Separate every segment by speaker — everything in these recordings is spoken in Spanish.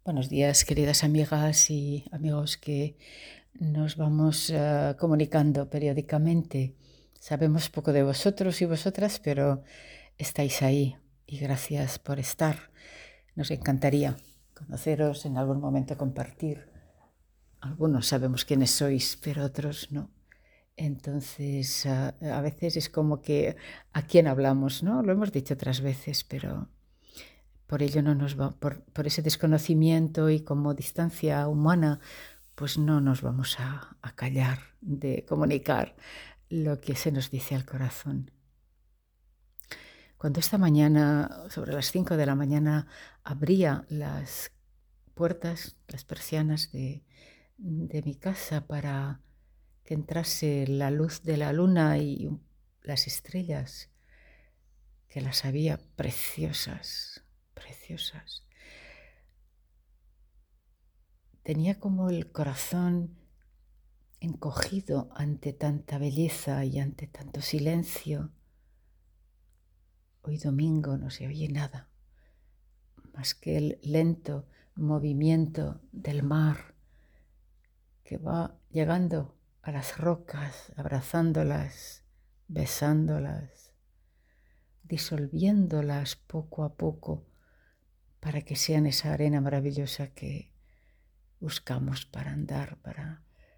Speaker 1: Buenos días, queridas amigas y amigos que nos vamos comunicando periódicamente. Sabemos poco de vosotros y vosotras, pero estáis ahí y gracias por estar. Nos encantaría conoceros, en algún momento compartir. Algunos sabemos quiénes sois, pero otros no. Entonces, a veces es como que a quién hablamos, ¿no? Lo hemos dicho otras veces, pero por ello no nos va, por ese desconocimiento y como distancia humana, pues no nos vamos a callar de comunicar lo que se nos dice al corazón. Cuando esta mañana, sobre las 5 de la mañana, abría las puertas, las persianas de mi casa para que entrase la luz de la luna y las estrellas, que las había preciosas, preciosas. Tenía como el corazón encogido ante tanta belleza y ante tanto silencio. Hoy domingo no se oye nada más que el lento movimiento del mar que va llegando a las rocas, abrazándolas, besándolas, disolviéndolas poco a poco para que sean esa arena maravillosa que buscamos para andar, para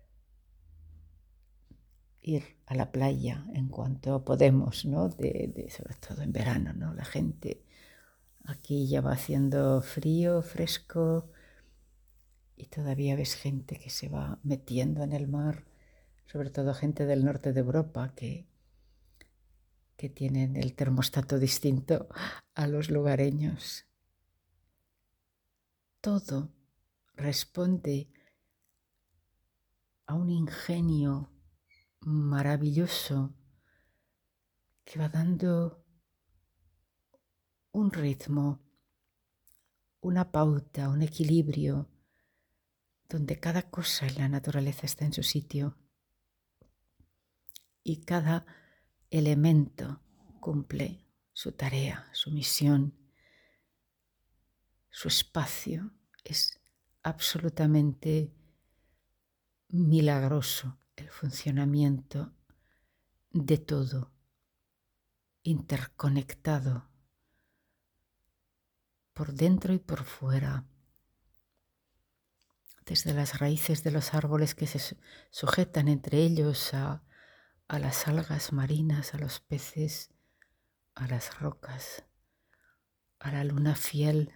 Speaker 1: ir a la playa en cuanto podemos, ¿no? Sobre todo en verano, ¿no? La gente aquí ya va haciendo frío, fresco, y todavía ves gente que se va metiendo en el mar, sobre todo gente del norte de Europa que tienen el termostato distinto a los lugareños. Todo responde a un ingenio maravilloso que va dando un ritmo, una pauta, un equilibrio, donde cada cosa en la naturaleza está en su sitio y cada elemento cumple su tarea, su misión, su espacio. Es absolutamente milagroso el funcionamiento de todo, interconectado por dentro y por fuera, desde las raíces de los árboles que se sujetan entre ellos a las algas marinas, a los peces, a las rocas, a la luna fiel,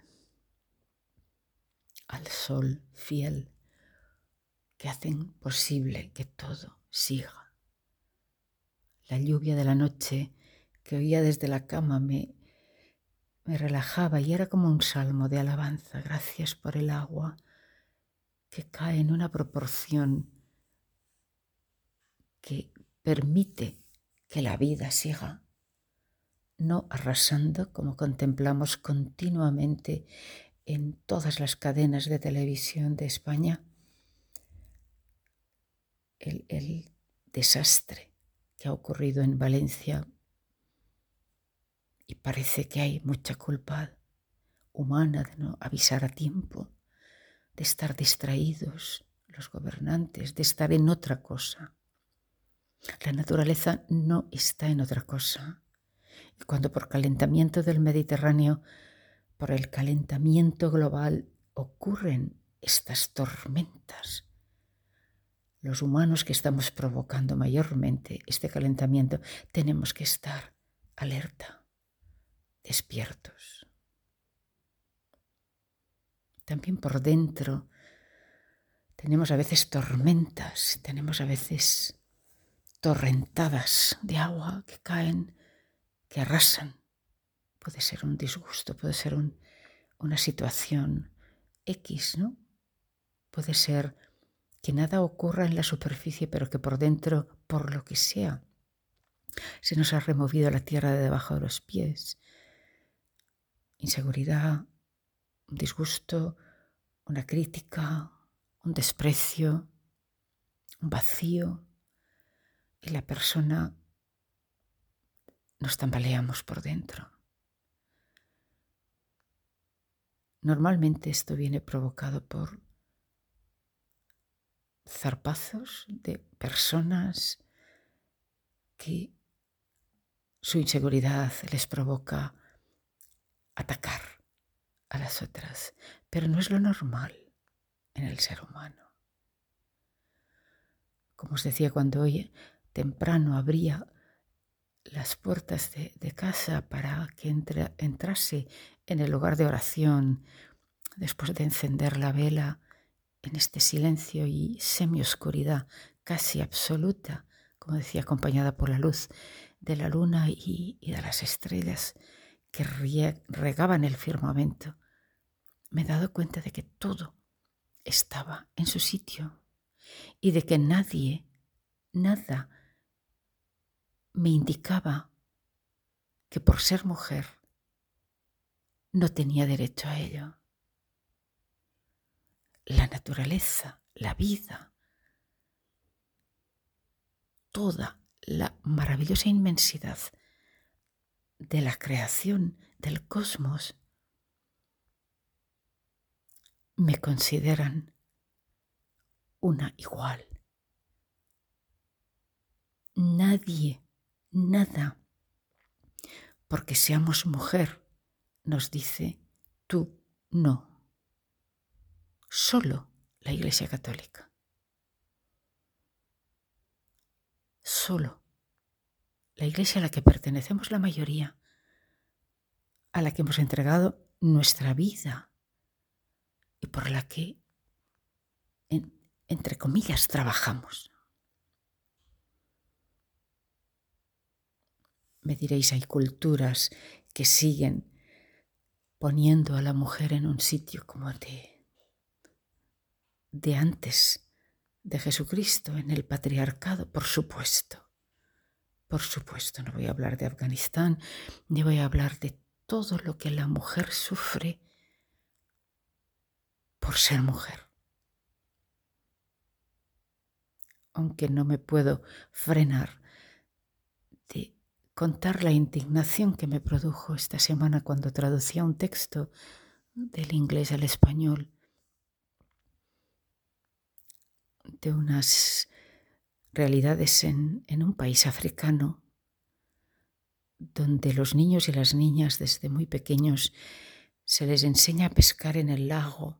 Speaker 1: al sol fiel, que hacen posible que todo siga. La lluvia de la noche que oía desde la cama me relajaba y era como un salmo de alabanza. Gracias por el agua que cae en una proporción que permite que la vida siga, no arrasando como contemplamos continuamente en todas las cadenas de televisión de España, el desastre que ha ocurrido en Valencia, y parece que hay mucha culpa humana de no avisar a tiempo, de estar distraídos los gobernantes, de estar en otra cosa. La naturaleza no está en otra cosa. Y cuando por calentamiento del Mediterráneo, por el calentamiento global, ocurren estas tormentas, los humanos que estamos provocando mayormente este calentamiento, tenemos que estar alerta, despiertos. También por dentro tenemos a veces tormentas, tenemos a veces torrentadas de agua que caen, que arrasan. Puede ser un disgusto, puede ser una situación X, ¿no? Puede ser que nada ocurra en la superficie, pero que por dentro, por lo que sea, se nos ha removido la tierra de debajo de los pies. Inseguridad, un disgusto, una crítica, un desprecio, un vacío, y la persona nos tambaleamos por dentro. Normalmente esto viene provocado por zarpazos de personas que su inseguridad les provoca atacar a las otras, pero no es lo normal en el ser humano. Como os decía, cuando hoy temprano abría las puertas de casa para que entrase en el lugar de oración, después de encender la vela en este silencio y semioscuridad casi absoluta, como decía, acompañada por la luz de la luna y de las estrellas que regaban el firmamento, me he dado cuenta de que todo estaba en su sitio y de que nada me indicaba que por ser mujer no tenía derecho a ello. La naturaleza, la vida, toda la maravillosa inmensidad de la creación del cosmos me consideran una igual. Nadie, nada, porque seamos mujer, nos dice tú no. Solo la Iglesia Católica. Solo la Iglesia a la que pertenecemos la mayoría, a la que hemos entregado nuestra vida y por la que, entre comillas, trabajamos. Me diréis, hay culturas que siguen poniendo a la mujer en un sitio como de antes de Jesucristo, en el patriarcado, por supuesto. Por supuesto, no voy a hablar de Afganistán, ni voy a hablar de todo lo que la mujer sufre por ser mujer. Aunque no me puedo frenar de contar la indignación que me produjo esta semana cuando traducía un texto del inglés al español de unas realidades en un país africano donde los niños y las niñas desde muy pequeños se les enseña a pescar en el lago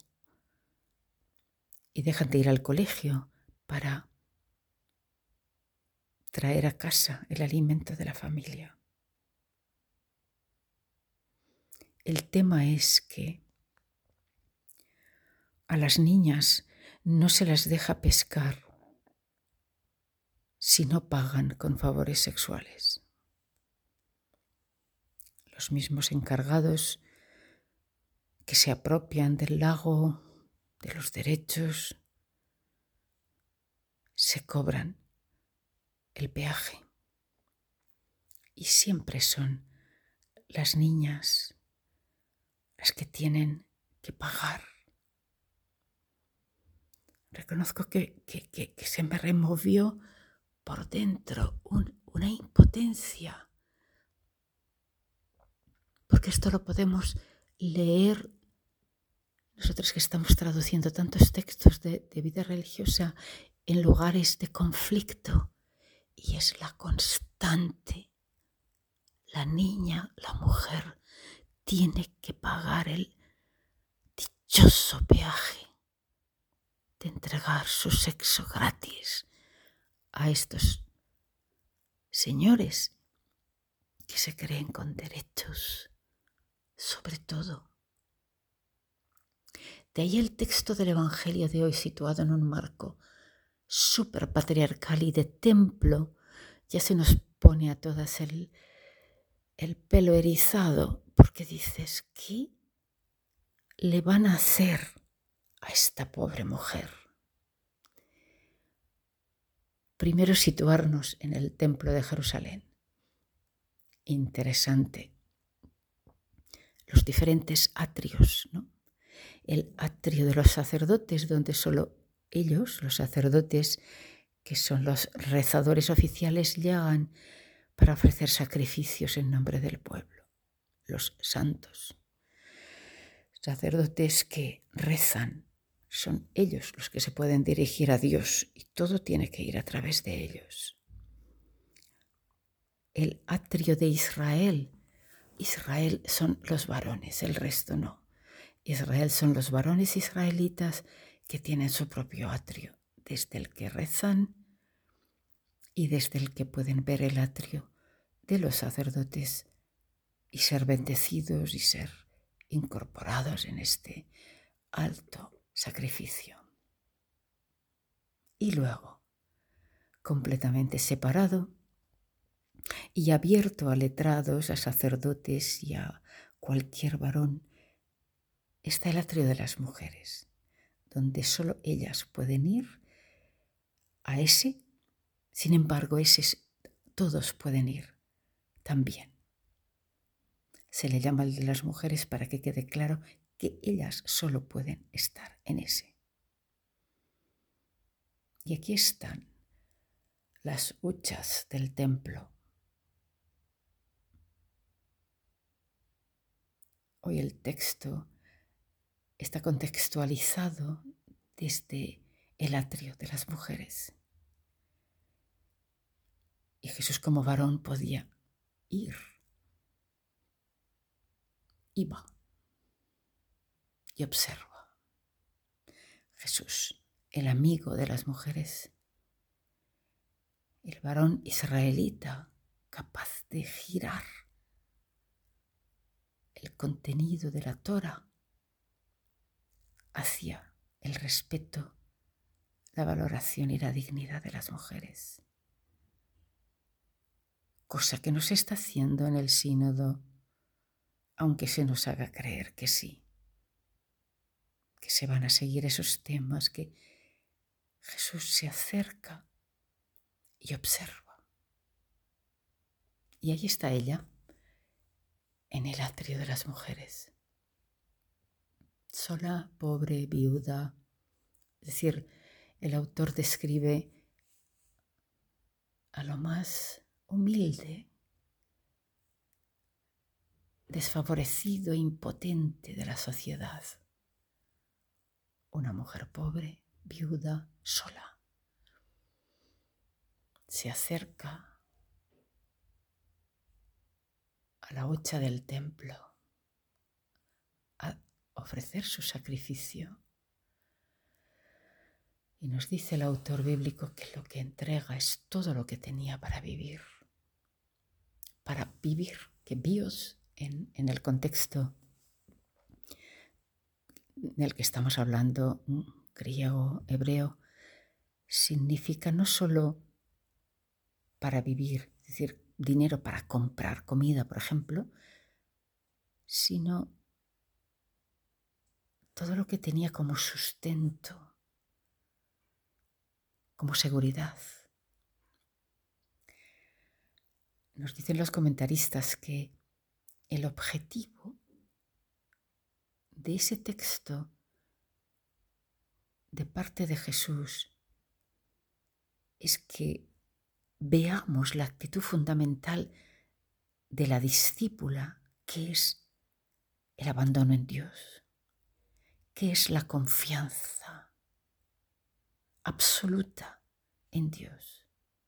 Speaker 1: y dejan de ir al colegio para traer a casa el alimento de la familia. El tema es que a las niñas no se las deja pescar si no pagan con favores sexuales. Los mismos encargados que se apropian del lago, de los derechos, se cobran el peaje. Y siempre son las niñas las que tienen que pagar. Reconozco que se me removió por dentro una impotencia. Porque esto lo podemos leer nosotros que estamos traduciendo tantos textos de vida religiosa en lugares de conflicto. Y es la constante. La niña, la mujer, tiene que pagar el dichoso peaje de entregar su sexo gratis a estos señores que se creen con derechos, sobre todo. De ahí el texto del Evangelio de hoy situado en un marco súper patriarcal y de templo, ya se nos pone a todas el pelo erizado, porque dices, ¿qué le van a hacer a esta pobre mujer? Primero situarnos en el templo de Jerusalén. Interesante. Los diferentes atrios, ¿no? El atrio de los sacerdotes, donde solo ellos, los sacerdotes, que son los rezadores oficiales, llegan para ofrecer sacrificios en nombre del pueblo, los santos. sacerdotes que rezan. Son ellos los que se pueden dirigir a Dios y todo tiene que ir a través de ellos. El atrio de Israel. Israel son los varones, el resto no. Israel son los varones israelitas que tienen su propio atrio, desde el que rezan y desde el que pueden ver el atrio de los sacerdotes y ser bendecidos y ser incorporados en este alto sacrificio. Y luego, completamente separado y abierto a letrados, a sacerdotes y a cualquier varón, está el atrio de las mujeres, donde solo ellas pueden ir a ese. Sin embargo, todos pueden ir también. Se le llama el de las mujeres para que quede claro que ellas solo pueden estar en ese. Y aquí están las huchas del templo. Hoy el texto está contextualizado desde el atrio de las mujeres. Y Jesús como varón podía ir. Y va. Y observa. Jesús, el amigo de las mujeres, el varón israelita capaz de girar el contenido de la Torá hacia el respeto, la valoración y la dignidad de las mujeres. Cosa que no se está haciendo en el sínodo, aunque se nos haga creer que sí, que se van a seguir esos temas, que Jesús se acerca y observa. Y ahí está ella, en el atrio de las mujeres. Sola, pobre, viuda. Es decir, el autor describe a lo más humilde, desfavorecido e impotente de la sociedad. Una mujer pobre, viuda, sola. Se acerca a la hucha del templo a ofrecer su sacrificio. Y nos dice el autor bíblico que lo que entrega es todo lo que tenía para vivir. Para vivir, que bios en el contexto en el que estamos hablando, griego, hebreo, significa no solo para vivir, es decir, dinero para comprar comida, por ejemplo, sino todo lo que tenía como sustento, como seguridad. Nos dicen los comentaristas que el objetivo de ese texto de parte de Jesús es que veamos la actitud fundamental de la discípula, que es el abandono en Dios, que es la confianza absoluta en Dios.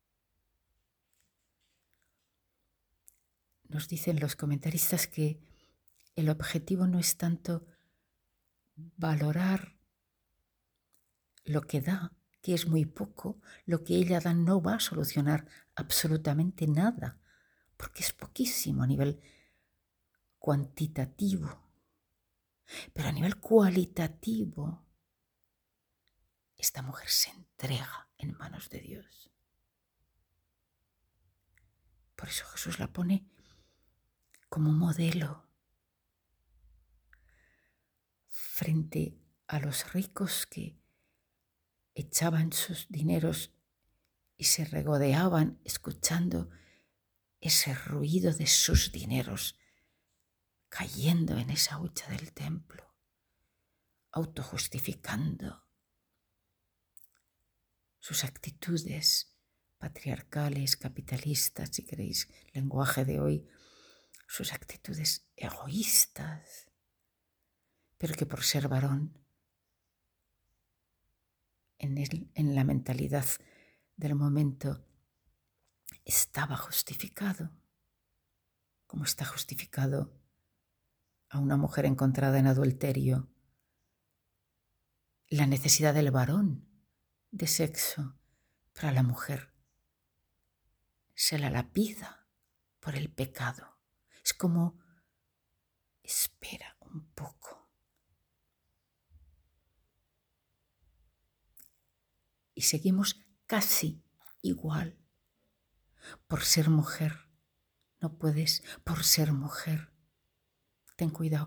Speaker 1: Nos dicen los comentaristas que el objetivo no es tanto valorar lo que da, que es muy poco. Lo que ella da no va a solucionar absolutamente nada, porque es poquísimo a nivel cuantitativo. Pero a nivel cualitativo, esta mujer se entrega en manos de Dios. Por eso Jesús la pone como modelo frente a los ricos que echaban sus dineros y se regodeaban escuchando ese ruido de sus dineros cayendo en esa hucha del templo, autojustificando sus actitudes patriarcales, capitalistas, si queréis, lenguaje de hoy, sus actitudes egoístas, pero que por ser varón, en la mentalidad del momento, estaba justificado, como está justificado a una mujer encontrada en adulterio la necesidad del varón de sexo, para la mujer se la lapida por el pecado. Es como, espera un poco. Y seguimos casi igual. Por ser mujer, no puedes, por ser mujer. Ten cuidado.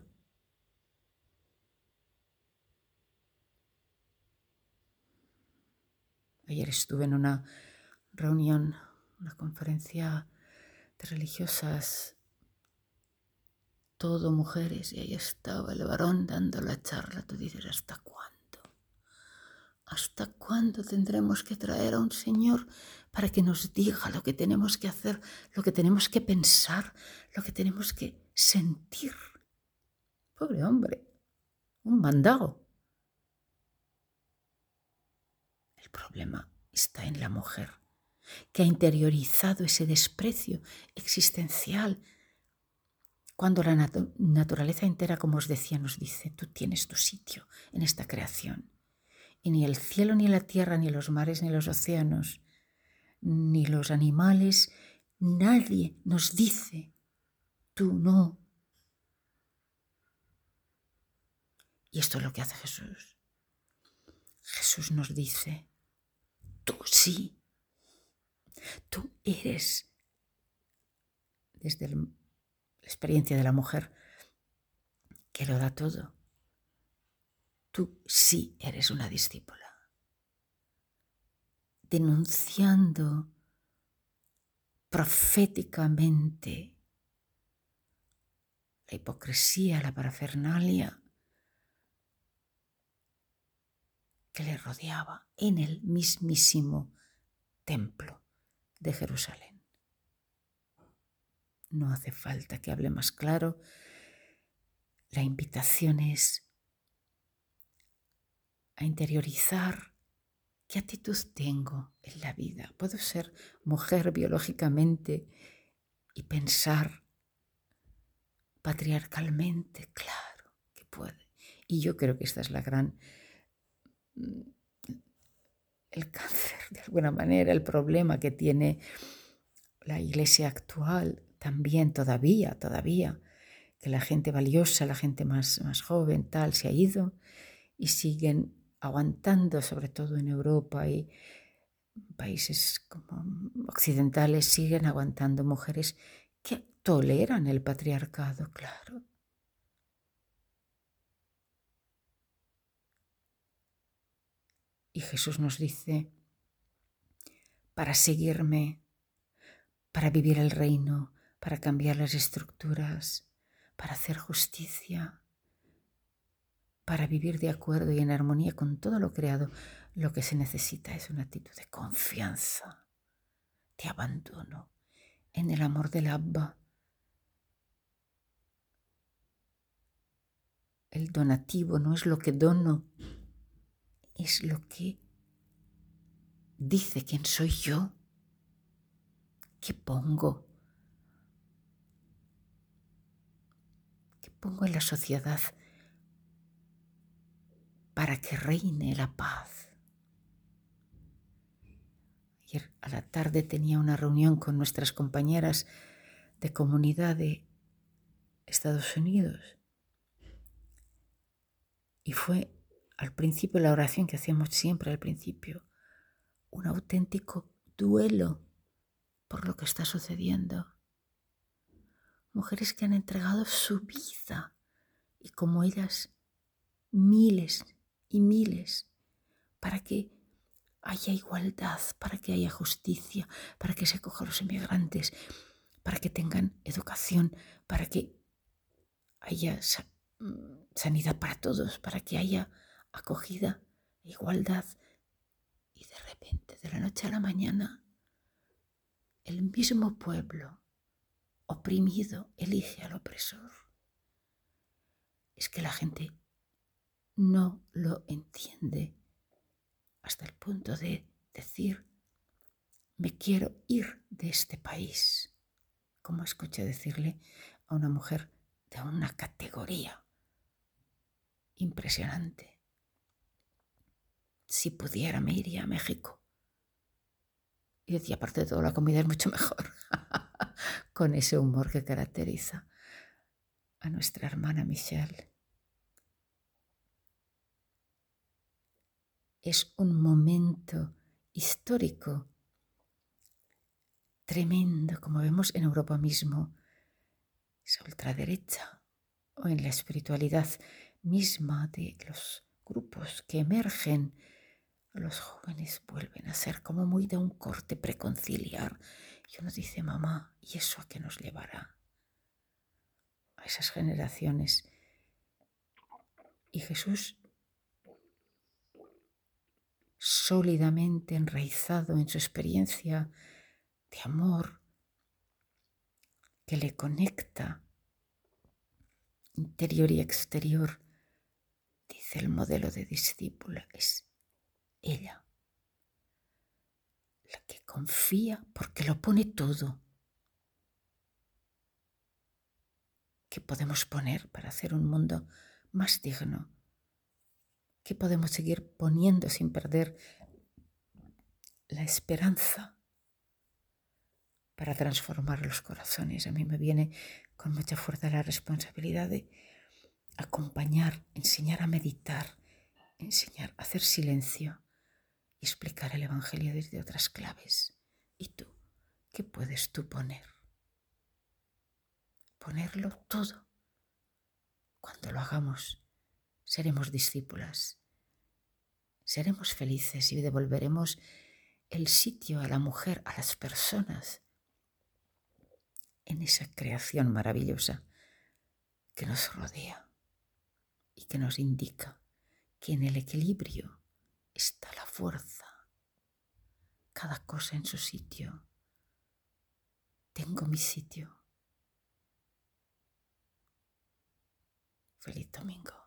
Speaker 1: Ayer estuve en una reunión, una conferencia de religiosas, todo mujeres, y ahí estaba el varón dando la charla. Tú dices, ¿hasta cuándo? ¿Hasta cuándo tendremos que traer a un Señor para que nos diga lo que tenemos que hacer, lo que tenemos que pensar, lo que tenemos que sentir? Pobre hombre, un mandado. El problema está en la mujer, que ha interiorizado ese desprecio existencial. Cuando la naturaleza entera, como os decía, nos dice, tú tienes tu sitio en esta creación. Y ni el cielo, ni la tierra, ni los mares, ni los océanos, ni los animales, nadie nos dice, tú no. Y esto es lo que hace Jesús. Jesús nos dice, tú sí, tú eres, desde la experiencia de la mujer, que lo da todo. Tú sí eres una discípula. Denunciando proféticamente la hipocresía, la parafernalia que le rodeaba en el mismísimo templo de Jerusalén. No hace falta que hable más claro. La invitación es a interiorizar qué actitud tengo en la vida. Puedo ser mujer biológicamente y pensar patriarcalmente, claro que puede. Y yo creo que esta es el cáncer, de alguna manera, el problema que tiene la iglesia actual, también todavía, que la gente valiosa, la gente más joven, tal, se ha ido y siguen aguantando, sobre todo en Europa y países como occidentales, siguen aguantando mujeres que toleran el patriarcado, claro. Y Jesús nos dice, para seguirme, para vivir el reino, para cambiar las estructuras, para hacer justicia, para vivir de acuerdo y en armonía con todo lo creado, lo que se necesita es una actitud de confianza, de abandono, en el amor del Abba. El donativo no es lo que dono, es lo que dice quién soy yo, qué pongo en la sociedad para que reine la paz. Ayer a la tarde tenía una reunión con nuestras compañeras de comunidad de Estados Unidos y fue al principio la oración que hacíamos siempre al principio, un auténtico duelo por lo que está sucediendo. Mujeres que han entregado su vida y como ellas miles y miles para que haya igualdad, para que haya justicia, para que se acoja a los inmigrantes, para que tengan educación, para que haya sanidad para todos, para que haya acogida, igualdad. Y de repente, de la noche a la mañana, el mismo pueblo oprimido elige al opresor. es que la gente no lo entiende hasta el punto de decir, me quiero ir de este país. Como escuché decirle a una mujer de una categoría impresionante. Si pudiera me iría a México. Y decía, aparte de todo, la comida es mucho mejor. Con ese humor que caracteriza a nuestra hermana Michelle. Es un momento histórico tremendo, como vemos en Europa mismo, esa ultraderecha, o en la espiritualidad misma de los grupos que emergen. Los jóvenes vuelven a ser como muy de un corte preconciliar. Y uno dice, mamá, ¿y eso a qué nos llevará? A esas generaciones. Y Jesús, sólidamente enraizado en su experiencia de amor, que le conecta interior y exterior, dice el modelo de discípula, es ella, la que confía porque lo pone todo. ¿Qué podemos poner para hacer un mundo más digno? ¿Qué podemos seguir poniendo sin perder la esperanza para transformar los corazones? A mí me viene con mucha fuerza la responsabilidad de acompañar, enseñar a meditar, enseñar a hacer silencio y explicar el Evangelio desde otras claves. ¿Y tú? ¿Qué puedes tú poner? Ponerlo todo. Cuando lo hagamos, seremos discípulas, seremos felices y devolveremos el sitio a la mujer, a las personas, en esa creación maravillosa que nos rodea y que nos indica que en el equilibrio está la fuerza, cada cosa en su sitio. Tengo mi sitio. Feliz domingo.